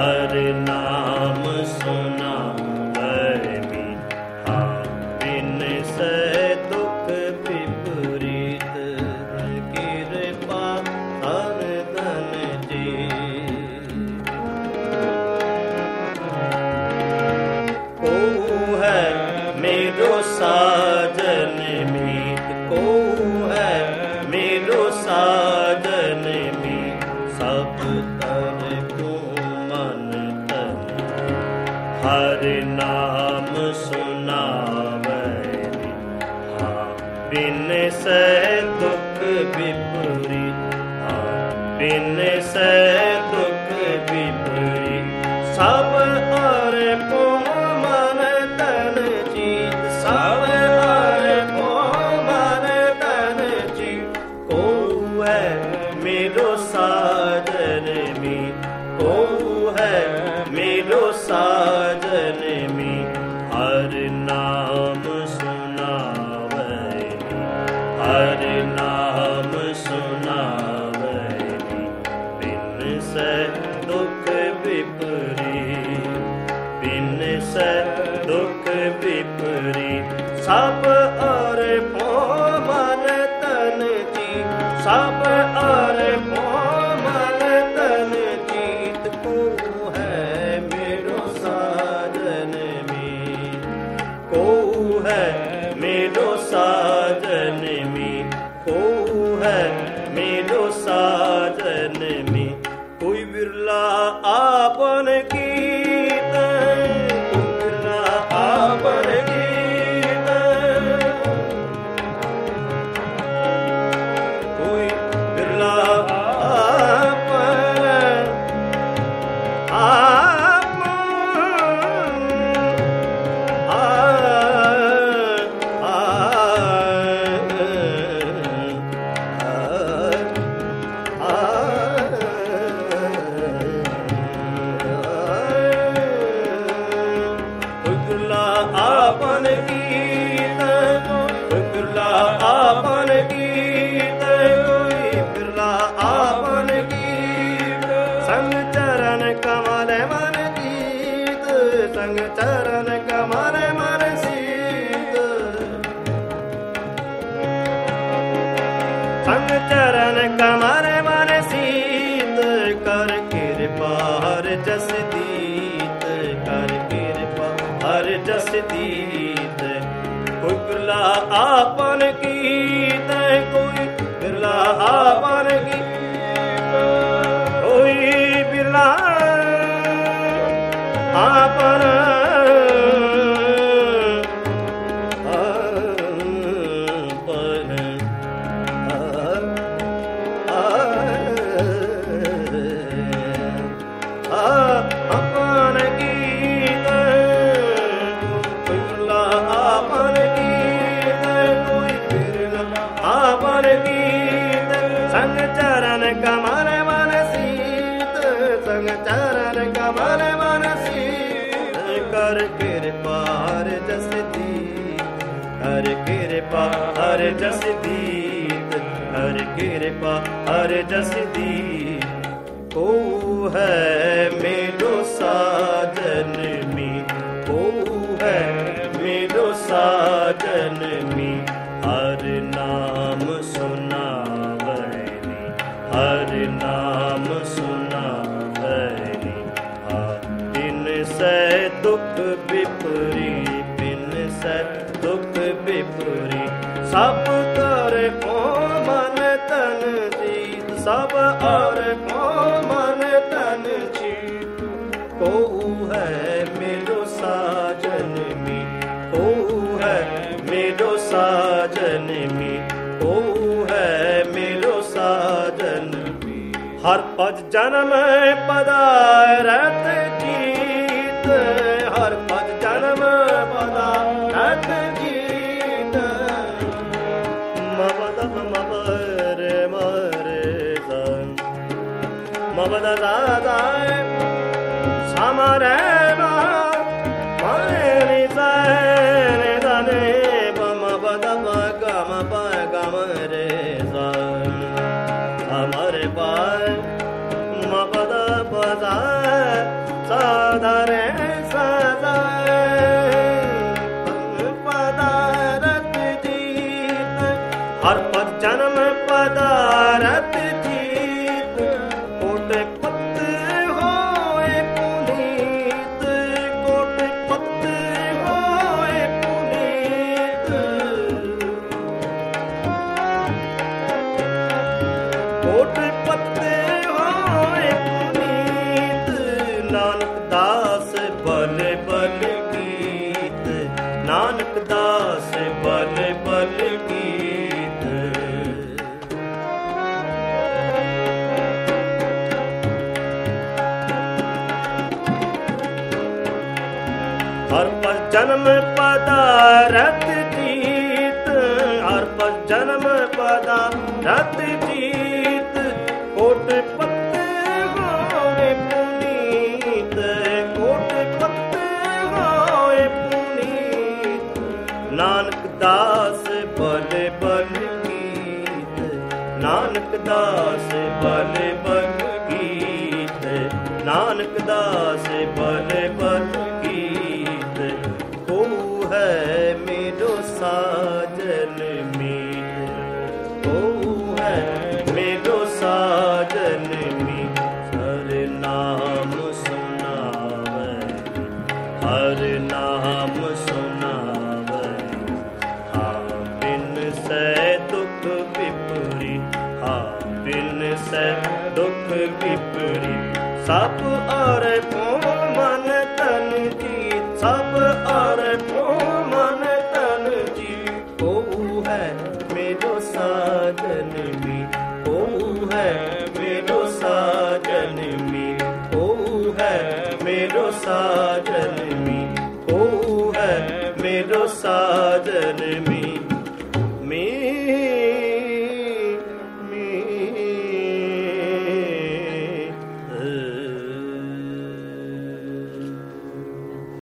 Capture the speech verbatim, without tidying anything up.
हर नाम सुनावै मीठा, बिन से दुख विपरीत, कृपा हर धन जी। को है मेरो साजन मीत, को है मेरो साजन मीत, सब तर को मन तन, हर नाम सुनावै मीठा, बिन से दुख विपरीत, बिन से दुख विपरीत, सब और को मन तन जीत, सब और को मन तन जीत। को है मेरो साजन मीत, को है मेरो साजन मीत, हर नाम सुनावै मीत, हर नाम सुनावै मीत, बिन से दुख विपरीत, बिन से दुख विपरीत, सब और को मन तन जीत, सब और को मन तन जीत। को है मेरो साजन मीत, को है मेरो साजन मीत, को है मेरो साजन मीत। कोई बिरला आपन गीत, कोई बिरला आपन गीत, कोई बिरला आपन आपन गीत, कोई बिरला आपन गीत, कोई बिरला आपन गीत, संग चरण कमल मन जीत, संग चरण कमल मन सीत, संग चरण कमल मन सीत, कर कृपा हर जस दीत, कर कृपा हर जस दीत। कोई बिरला आपन गीत, कोई बिरला आपन गीत, कोई बिरला आपन संग चरण कमल मन सीत, संग चरण कमल मन सीत, कर कृपा हर जस दीत, कर कृपा हर जस दीत, कर कृपा हर जस दीत। को है मेरो साजन मीत, को है मेरो साजन मीत, हर नाम सुनावै मीत, हर नाम सुनावै मीत, बिन से दुख विपरीत, बिन से दुख विपरीत, सब कर को मन तन जीत, सब और को मन तन जीत। को है मेरो साजन मीत, को है मेरो साजन मीत, को है मेरो साजन मीत। हर पद जन्म पदारत जीत, हर पद जन्म पदारत जीत। मबद मबरे मरे सन, मबद दादा समरे मरे निजाने दाने बम बद गम गम रे सन, हमारे पार मबद बजा पधारे सदा पदारत जीत हर पद जन्म पदारत जीत कोट पत होए पुनीत कोट पत होए पुनीत कोट पत होए पुनीत नानक दास बल बल गीत नानक दास बल बल गीत हर पर जन्म पदारथ जीत हर पर जन्म पदारथ जीत कोट पत होए पुनीत कोट पत होए पुनीत नानक दास बल बल गीत नानक दास बल बल गीत नानक दास बल बल गीत को है मेरो साजन मीत को है मेरो साजन मीत हर नाम सुनावे हर नाम सुनावे हाँ बिन से दुख विपरी हाँ बिन से दुख विपरी सब और मन तन जीत सब और मन तन जीत ओ है मेरो साजन मी ओ है मेरो साजन मी ओ है मेरो साजन मी ओ है मेरो साजन मी